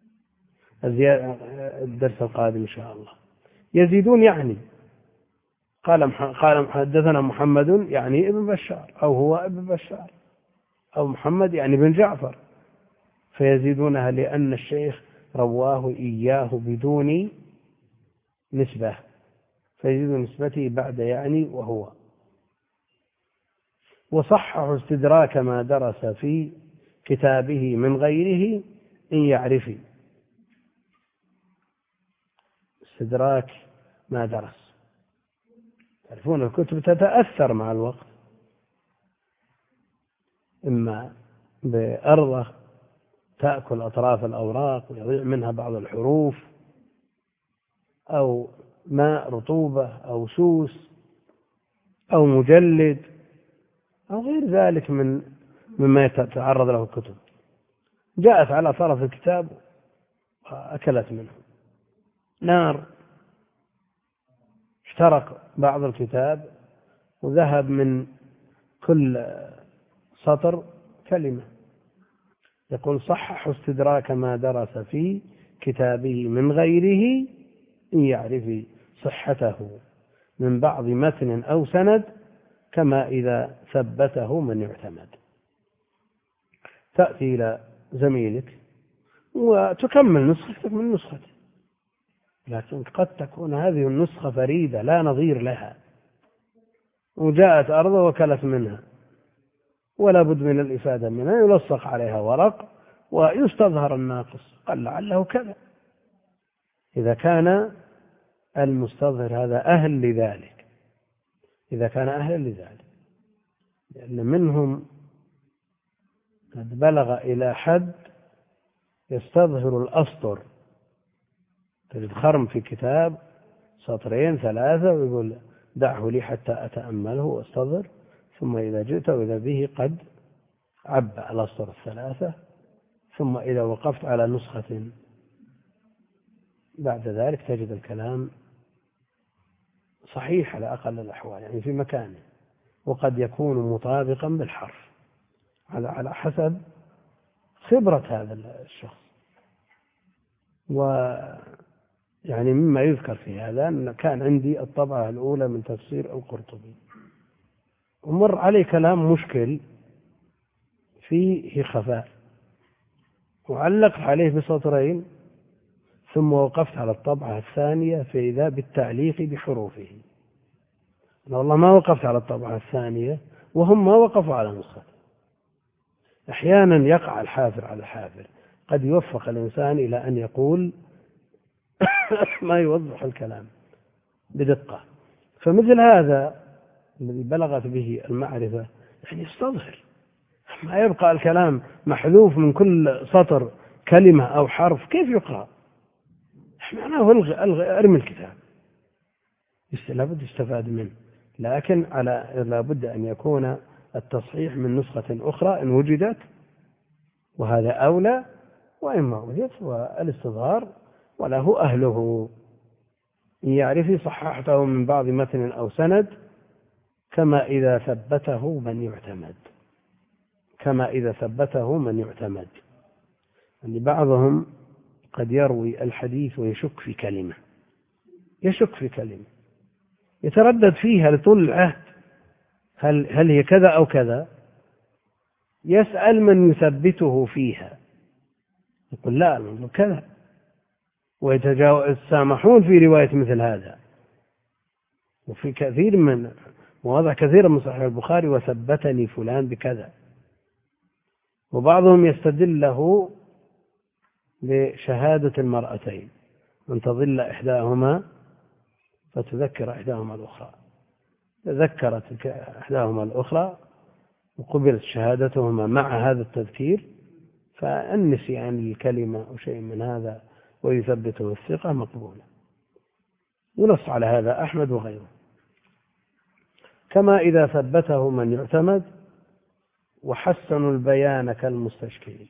الدرس القادم إن شاء الله. يزيدون يعني قال قال حدثنا محمد يعني ابن بشار، أو هو ابن بشار، أو محمد يعني بن جعفر، فيزيدونها لأن الشيخ رواه إياه بدون نسبة، فيزيد نسبته بعد يعني وهو. وصححوا استدراك ما درس في كتابه من غيره إن يعرف. استدراك ما درس، تعرفون الكتب تتأثر مع الوقت، إما بأرضه تأكل أطراف الأوراق ويضيع منها بعض الحروف، أو ماء رطوبة، أو سوس، أو مجلد، أو غير ذلك من مما يتعرض له الكتب. جاءت على طرف الكتاب وأكلت منه نار، احترق بعض الكتاب وذهب من كل سطر كلمة. يقول صحح استدراك ما درس في كتابه من غيره إن يعرف صحته من بعض متن أو سند، كما إذا ثبته من يعتمد. تأتي إلى زميلك وتكمل نسختك من نسخته، لكن قد تكون هذه النسخة فريدة لا نظير لها، وجاءت أرضه وكلت منها ولا بد من الإفادة منها، يلصق عليها ورق ويستظهر الناقص، قال لعله كذا. إذا كان المستظهر هذا أهل لذلك، إذا كان أهل لذلك، لأن منهم قد بلغ إلى حد يستظهر الأسطر. تجد خرم في كتاب سطرين ثلاثة ويقول دعه لي حتى أتأمله واستظهر، ثم إذا جئت وإذا به قد عبأ الأسطر الثلاثة، ثم إذا وقفت على نسخة بعد ذلك تجد الكلام صحيح على أقل الأحوال، يعني في مكانه، وقد يكون مطابقا بالحرف على على حسب خبرة هذا الشخص. يعني مما يذكر في هذا أن كان عندي الطبعة الأولى من تفسير القرطبي، ومر علي كلام مشكل فيه خفاء، وعلقت عليه بسطرين، ثم وقفت على الطبعة الثانية فإذا بالتعليق بحروفه. أنا والله ما وقفت على الطبعة الثانية وهم ما وقفوا على نسخة. أحيانا يقع الحافر على الحافر، قد يوفق الإنسان إلى أن يقول ما يوضح الكلام بدقة. فمثل هذا الذي بلغت به المعرفة يعني يستظهر، ما يبقى الكلام محذوف من كل سطر كلمة أو حرف، كيف يقرأ؟ معناه الغي الغي ارمي الكتاب، لابد يستفاد منه، لكن على لابد أن يكون التصحيح من نسخة أخرى إن وجدت، وهذا أولى، وإن ما وجدت والاستظهار وله أهله. إن يعرف صححته من بعض متن أو سند، كما إذا ثبته من يعتمد، كما إذا ثبته من يعتمد. يعني بعضهم قد يروي الحديث ويشك في كلمة، يشك في كلمة يتردد فيها لطول العهد، هل, هل هي كذا أو كذا، يسأل من يثبته فيها، يقول لا كذا، ويتسامحون في رواية مثل هذا. وفي كثير من مواضع كثيرة من صحيح البخاري وثبتني فلان بكذا. وبعضهم يستدل له بشهادة المرأتين، أن تظل إحداهما فتذكر إحداهما الأخرى، تذكرت إحداهما الأخرى وقبلت شهادتهما مع هذا التذكير، فالنسيان للكلمة أو شيء من هذا ويثبته الثقة مقبولة. ونص على هذا أحمد وغيره. كما إذا ثبته من يعتمد، وحسنوا البيان كالمستشكل،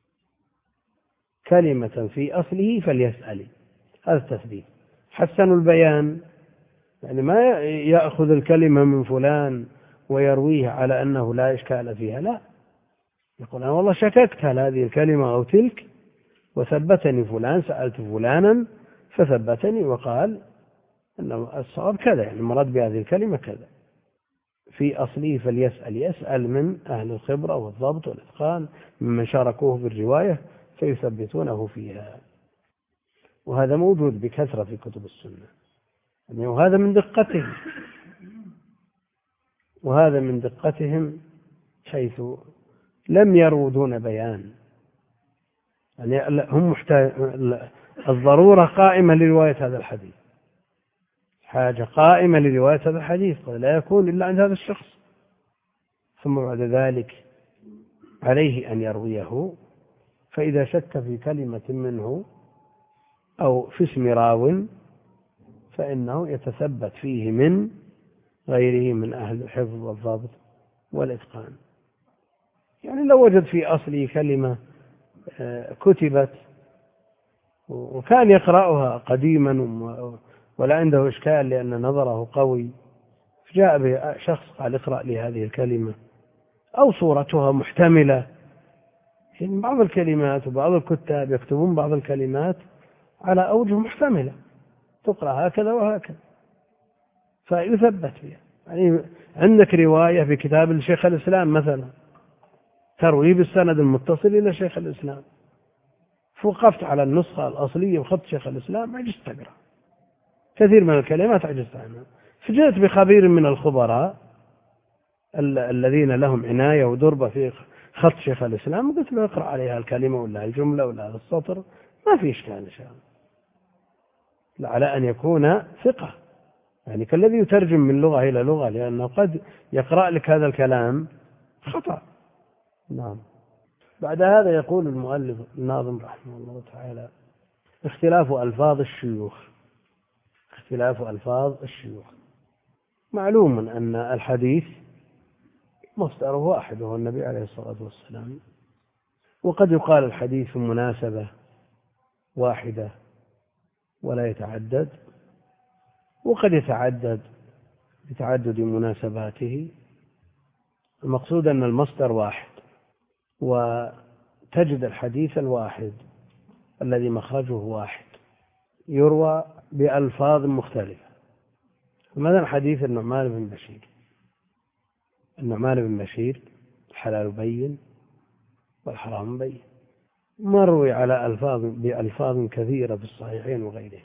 كلمة في أصله فليسأل، هذا التثبيت. حسنوا البيان يعني ما يأخذ الكلمة من فلان ويرويه على أنه لا إشكال فيها، لا، يقول أنا والله شككت هل هذه الكلمة أو تلك، وثبتني فلان، سألت فلانا فثبتني وقال أنه الصواب كذا، يعني المراد بهذه الكلمة كذا. في أصله فليسأل، يسأل من أهل الخبرة والضبط والإتقان ممن شاركوه بالرواية فيثبتونه فيها. وهذا موجود بكثرة في كتب السنة، يعني وهذا من دقتهم، وهذا من دقتهم حيث لم يروا دون بيان. يعني هم محتاج، الضرورة قائمة لرواية هذا الحديث، حاجة قائمة لرواية هذا الحديث قد لا يكون إلا عند هذا الشخص، ثم بعد ذلك عليه أن يرويه. فإذا شك في كلمة منه أو في اسم راو فإنه يتثبت فيه من غيره من أهل الحفظ والضبط والإتقان. يعني لو وجد في أصله كلمة كتبت وكان يقرأها قديما ولا عنده إشكال لأن نظره قوي، جاء به شخص قال اقرأ لي هذه الكلمة، أو صورتها محتملة، يعني بعض الكلمات وبعض الكتاب يكتبون بعض الكلمات على أوجه محتملة، تقرأ هكذا وهكذا فيثبت بها. يعني عندك رواية في كتاب الشيخ الإسلام مثلا تروي بالسند المتصل إلى شيخ الإسلام، فوقفت على النسخة الأصلية بخط شيخ الإسلام عجزت تقرأ كثير من الكلمات، عجزت عنها، فجئت بخبير من الخبراء ال- الذين لهم عناية ودربة في خط شيخ الإسلام، قلت له اقرأ عليها الكلمة ولا الجملة ولا هذا السطر، ما في إشكال إن شاء الله، على أن يكون ثقة، يعني كالذي يترجم من لغة إلى لغة، لأنه قد يقرأ لك هذا الكلام خطأ. نعم. بعد هذا يقول المؤلف الناظم رحمه الله تعالى: اختلاف ألفاظ الشيوخ. اختلاف ألفاظ الشيوخ. معلوم أن الحديث مصدره واحد وهو النبي عليه الصلاة والسلام، وقد يقال الحديث في مناسبة واحدة ولا يتعدد، وقد يتعدد بتعدد مناسباته. المقصود أن المصدر واحد، وتجد الحديث الواحد الذي مخرجه واحد يروى بألفاظ مختلفة. مثلا حديث النعمان بن بشير، النعمان بن بشير الحلال بين والحرام بين، مروي على ألفاظ بألفاظ كثيرة في الصحيحين وغيرهم،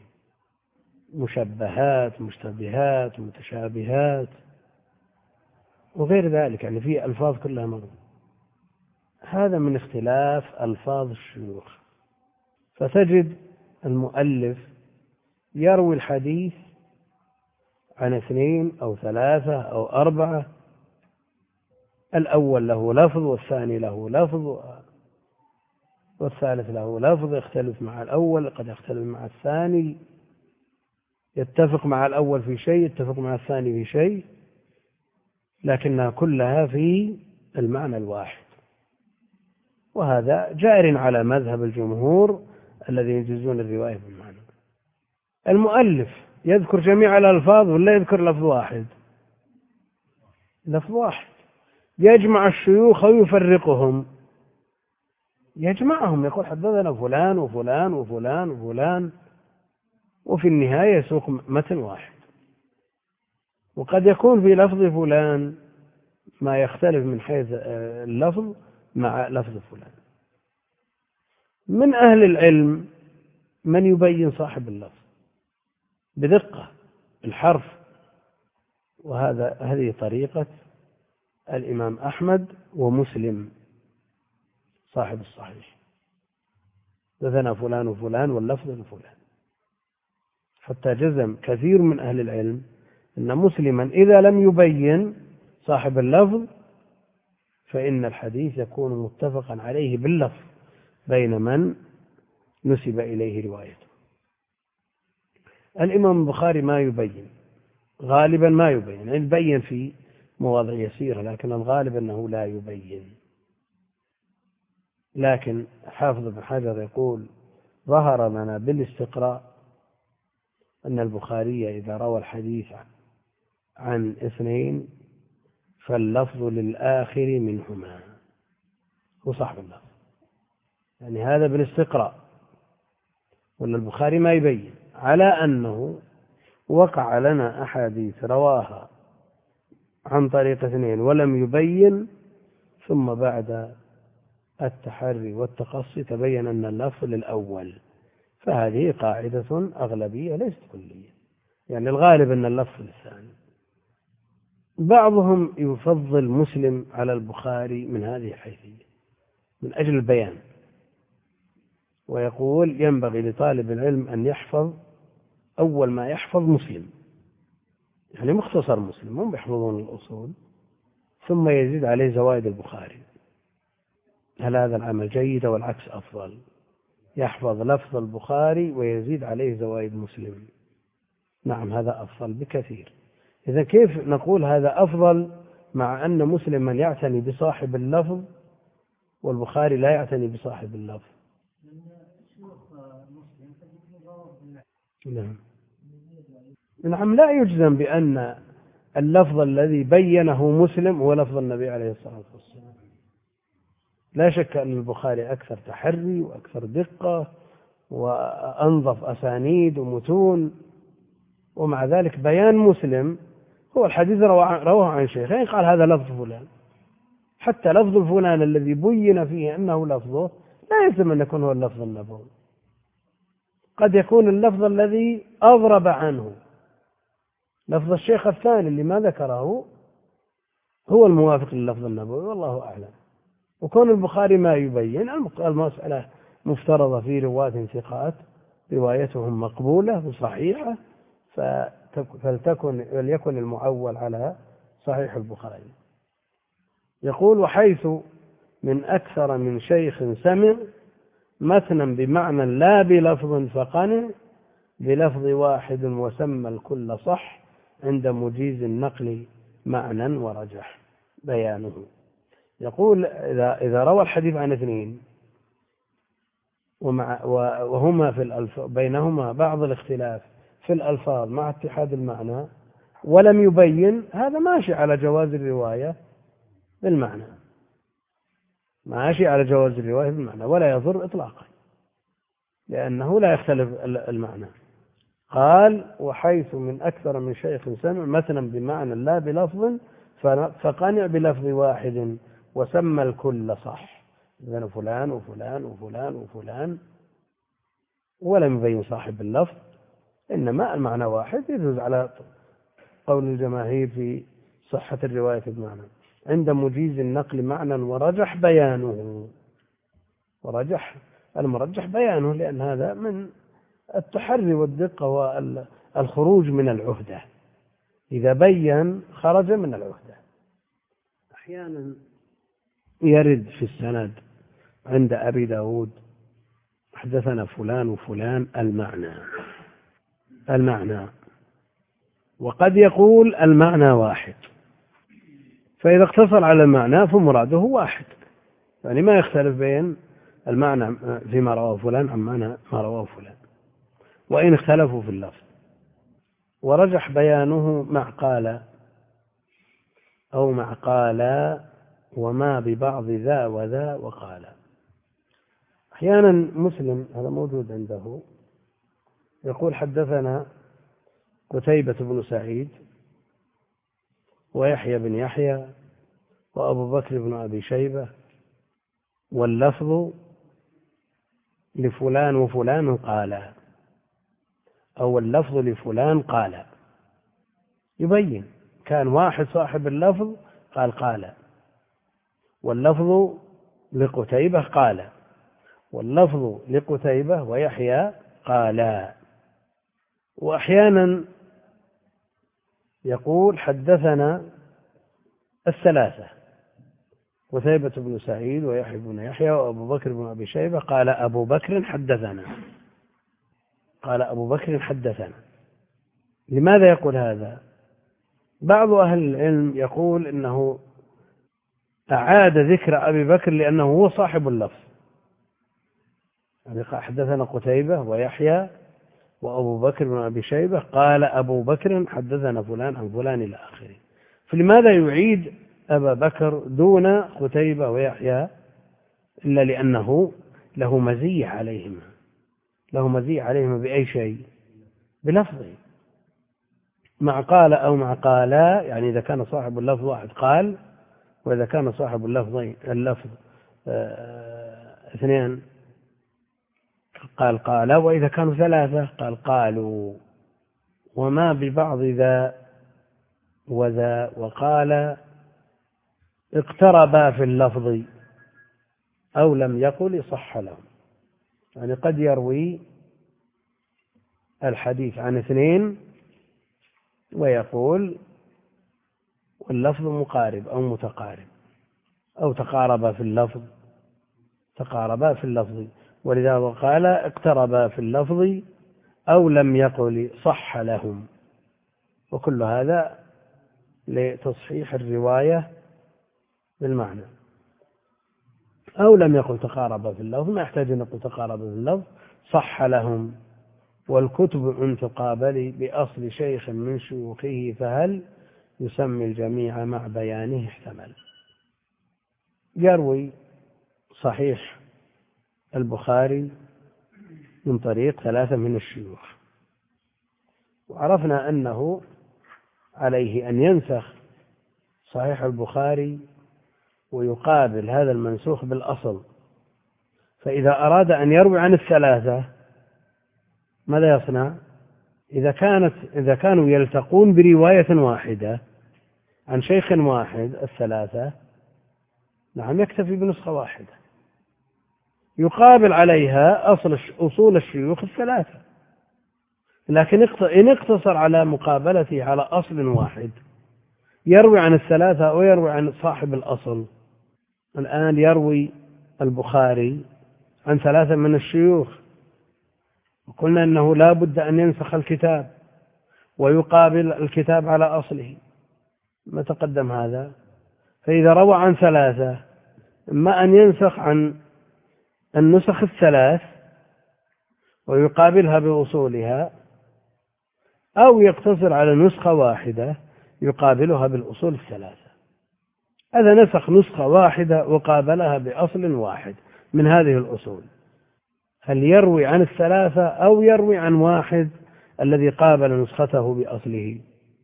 مشبهات مشتبهات متشابهات وغير ذلك، يعني في ألفاظ كلها مروي. هذا من اختلاف ألفاظ الشيوخ. فتجد المؤلف يروي الحديث عن اثنين أو ثلاثة أو أربعة، الأول له لفظ والثاني له لفظ والثالث له لفظ، يختلف مع الأول قد يختلف مع الثاني، يتفق مع الأول في شيء يتفق مع الثاني في شيء، لكنها كلها في المعنى الواحد. وهذا جار على مذهب الجمهور الذين يجوزون الرواية بالمعنى. المؤلف يذكر جميع الألفاظ ولا يذكر لفظ واحد؟ لفظ واحد. يجمع الشيوخ ويفرقهم، يجمعهم، يقول حدثنا فلان وفلان وفلان وفلان، وفي النهاية يسوق متن واحد. وقد يكون في لفظ فلان ما يختلف من حيث اللفظ مع لفظ فلان. من أهل العلم من يبين صاحب اللفظ بدقة الحرف، وهذا هذه طريقة الإمام أحمد ومسلم صاحب الصحيح، حدثنا فلان وفلان واللفظ لفلان، حتى جزم كثير من أهل العلم أن مسلما إذا لم يبين صاحب اللفظ فإن الحديث يكون متفقا عليه باللفظ بين من نسب إليه روايته. الإمام البخاري ما يبين، غالبا ما يبين، يعني يبين في مواضع يسيرة، لكن الغالب أنه لا يبين. لكن حافظ بن حجر يقول ظهر لنا بالاستقراء أن البخاري إذا روى الحديث عن اثنين فاللفظ للآخر منهما وصاحب اللفظ، يعني هذا بالاستقراء. وأن البخاري ما يبين، على أنه وقع لنا أحاديث رواها عن طريق اثنين ولم يبين، ثم بعد التحري والتقصي تبين أن اللفظ للأول، فهذه قاعدة أغلبية ليست كلية، يعني الغالب أن اللفظ للثاني. بعضهم يفضل مسلم على البخاري من هذه الحيثية من أجل البيان، ويقول ينبغي لطالب العلم أن يحفظ أول ما يحفظ مسلم، يعني مختصر مسلم، هم يحفظون الأصول ثم يزيد عليه زوائد البخاري. هل هذا العمل جيد والعكس أفضل؟ يحفظ لفظ البخاري ويزيد عليه زوائد مسلم. نعم هذا أفضل بكثير. إذا كيف نقول هذا أفضل مع أن مسلما يعتني بصاحب اللفظ والبخاري لا يعتني بصاحب اللفظ؟ نعم نعم لا يجزم بأن اللفظ الذي بينه مسلم هو لفظ النبي عليه الصلاة والسلام. لا شك أن البخاري أكثر تحري وأكثر دقة وأنظف أسانيد ومتون، ومع ذلك بيان مسلم هو الحديث رواه عن شيخين قال هذا لفظ فلان، حتى لفظ فلان الذي بين فيه أنه لفظه لا يلزم أن يكون هو اللفظ النبوي، قد يكون اللفظ الذي أضرب عنه لفظ الشيخ الثاني اللي ما ذكره هو الموافق لللفظ النبوي، والله أعلم. وكون البخاري ما يبين، المسألة مفترضة في رواة ثقات روايتهم مقبولة وصحيحة، فلتكن وليكن المعول على صحيح البخاري. يقول وحيث من أكثر من شيخ سمع متنا بمعنى لا بلفظ فقنع بلفظ واحد وسمى الكل صح عند مجيز النقل معنى ورجح بيانه. يقول إذا إذا روى الحديث عن اثنين ومع وهما في الألفاظ بينهما بعض الاختلاف في الألفاظ مع اتحاد المعنى ولم يبين، هذا ماشي على جواز الرواية بالمعنى، ماشي على جواز الرواية بالمعنى ولا يضر إطلاقا، لأنه لا يختلف المعنى. قال وحيث من أكثر من شيخ سمع مثلا بمعنى لا بلفظ فقنع بلفظ واحد وسمى الكل صح. إذن فلان وفلان وفلان وفلان ولم يبين صاحب اللفظ، إنما المعنى واحد، يجوز على قول الجماهير في صحة الرواية بمعنى عند مجيز النقل معنى ورجح بيانه. ورجح المرجح بيانه، لأن هذا من التحري والدقة والخروج من العهدة، إذا بين خرج من العهدة. أحيانا يرد في السند عند أبي داود حدثنا فلان وفلان المعنى المعنى وقد يقول المعنى واحد، فإذا اقتصر على المعنى فمراده واحد، يعني ما يختلف بين المعنى فيما رواه فلان عن معنى ما رواه فلان، وإن اختلفوا في اللفظ. ورجح بيانه مع قال أو مع قال وما ببعض ذا وذا وقال. أحيانا مسلم هذا موجود عنده يقول حدثنا قتيبة بن سعيد ويحيى بن يحيى وأبو بكر بن أبي شيبة واللفظ لفلان وفلان قال، أو اللفظ لفلان قال، يبين كان واحد صاحب اللفظ قال قال، واللفظ لقتيبة قال، واللفظ لقتيبة ويحيى قال. وأحيانا يقول حدثنا الثلاثة قتيبة بن سعيد ويحيى بن يحيى وأبو بكر بن أبي شيبة قال أبو بكر حدثنا قال أبو بكر حدثنا. لماذا يقول هذا؟ بعض أهل العلم يقول إنه أعاد ذكر أبي بكر لأنه هو صاحب اللفظ، يعني حدثنا قتيبة ويحيى وأبو بكر بن أبي شيبة قال أبو بكر حدثنا فلان عن فلان إلى آخره. فلماذا يعيد أبا بكر دون قتيبة ويحيى؟ إلا لأنه له مزية عليهما، له مزية عليهما بأي شيء؟ بلفظه. مع قال أو مع قالا، يعني إذا كان صاحب اللفظ واحد قال، وإذا كان صاحب اللفظين اللفظ آه اثنين قال قال، وإذا كانوا ثلاثة قال قالوا. وما ببعض ذا وذا وقال اقتربا في اللفظ أو لم يقل صح لهم، يعني قد يروي الحديث عن اثنين ويقول واللفظ مقارب أو متقارب أو تقاربا في اللفظ تقاربا في اللفظ، ولذا قال اقتربا في اللفظ أو لم يقل صح لهم. وكل هذا لتصحيح الرواية بالمعنى. أو لم يقل تقاربا في اللفظ، ما يحتاج أن يقول تقاربا في اللفظ، صح لهم. والكتب أن تقابل بأصل شيخ من شيوخه فهل يسمي الجميع مع بيانه احتمل. يروي صحيح البخاري من طريق ثلاثة من الشيوخ، وعرفنا أنه عليه أن ينسخ صحيح البخاري ويقابل هذا المنسوخ بالأصل. فإذا أراد أن يروي عن الثلاثة ماذا يصنع؟ إذا كانت إذا كانوا يلتقون برواية واحدة عن شيخ واحد الثلاثة، نعم يكتفي بنسخة واحدة يقابل عليها أصل أصول الشيوخ الثلاثة. لكن إن اقتصر على مقابلته على أصل واحد يروي عن الثلاثة أو يروي عن صاحب الأصل. الآن يروي البخاري عن ثلاثة من الشيوخ، وقلنا أنه لا بد أن ينسخ الكتاب ويقابل الكتاب على أصله، ما تقدم هذا. فإذا روى عن ثلاثة إما أن ينسخ عن النسخ الثلاث ويقابلها بأصولها، أو يقتصر على نسخة واحدة يقابلها بالأصول الثلاثة. هذا نسخ نسخة واحدة وقابلها بأصل واحد من هذه الأصول. هل يروي عن الثلاثة أو يروي عن واحد الذي قابل نسخته بأصله.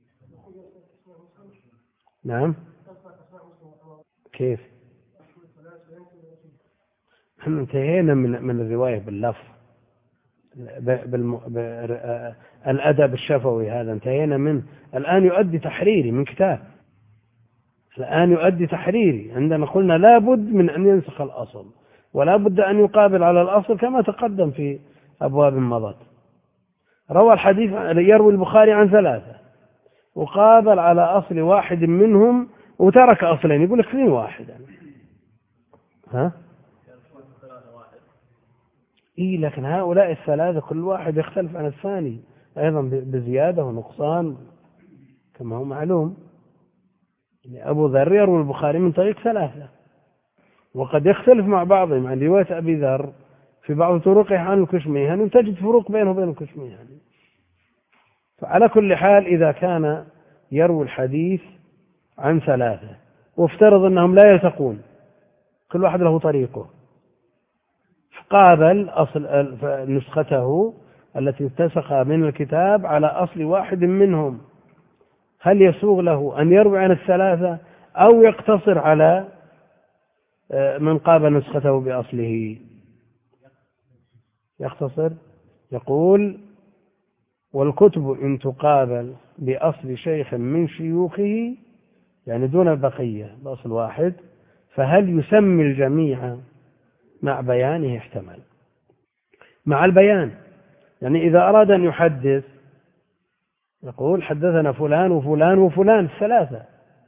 نعم كيف؟ احنا انتهينا من من الرواية باللفظ بالأدب الشفوي، هذا انتهينا منه. الآن يؤدي تحريري من كتاب، الآن يؤدي تحريري. عندنا قلنا لا بد من أن ينسخ الأصل ولا بد أن يقابل على الأصل كما تقدم في أبواب مضت. روى الحديث يروي البخاري عن ثلاثة وقابل على أصل واحد منهم وترك أصلين، يقول لك اثنين واحد يعني. ها؟ إيه لكن هؤلاء الثلاثة كل واحد يختلف عن الثاني أيضا بزيادة ونقصان كما هو معلوم. يعني أبو ذر يروي البخاري من طريق ثلاثة وقد يختلف مع بعضهم عن رواية أبي ذر في بعض طرقه عن الكشميهني وتجد فروق بينه وبين الكشميهني. فعلى كل حال إذا كان يروي الحديث عن ثلاثة وافترض أنهم لا يلتقون كل واحد له طريقه، قابل أصل نسخته التي اتسخ من الكتاب على أصل واحد منهم، هل يسوغ له أن يروي عن الثلاثة أو يقتصر على من قابل نسخته بأصله؟ يقتصر. يقول والكتب إن تقابل بأصل شيخ من شيوخه يعني دون البقية بأصل واحد فهل يسمي الجميع مع بيانه احتمل. مع البيان يعني إذا أراد أن يحدث يقول حدثنا فلان وفلان وفلان الثلاثة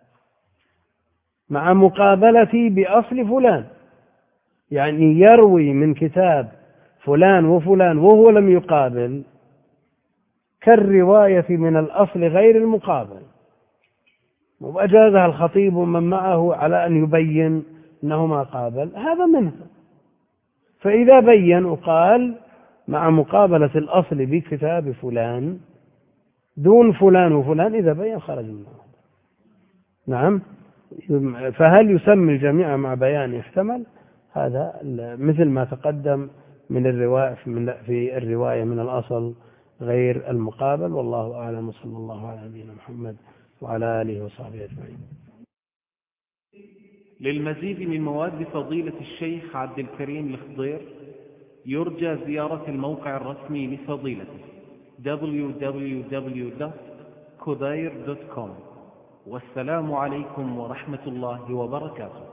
مع مقابلتي بأصل فلان، يعني يروي من كتاب فلان وفلان وهو لم يقابل كالرواية من الأصل غير المقابل. وأجازها الخطيب من معه على أن يبين أنه ما قابل، هذا منه. فإذا بين وقال مع مقابلة الأصل بكتاب فلان دون فلان وفلان، إذا بين خرج منه. نعم. فهل يسمي الجميع مع بيان يحتمل؟ هذا مثل ما تقدم من الرواية في الرواية من الأصل غير المقابل. والله أعلم، وصلى الله على نبينا محمد وعلى آله وصحبه أجمعين. للمزيد من مواد فضيلة الشيخ عبد الكريم الخضير يرجى زيارة الموقع الرسمي لفضيلته دبليو دبليو دبليو دوت كوداير دوت كوم. والسلام عليكم ورحمة الله وبركاته.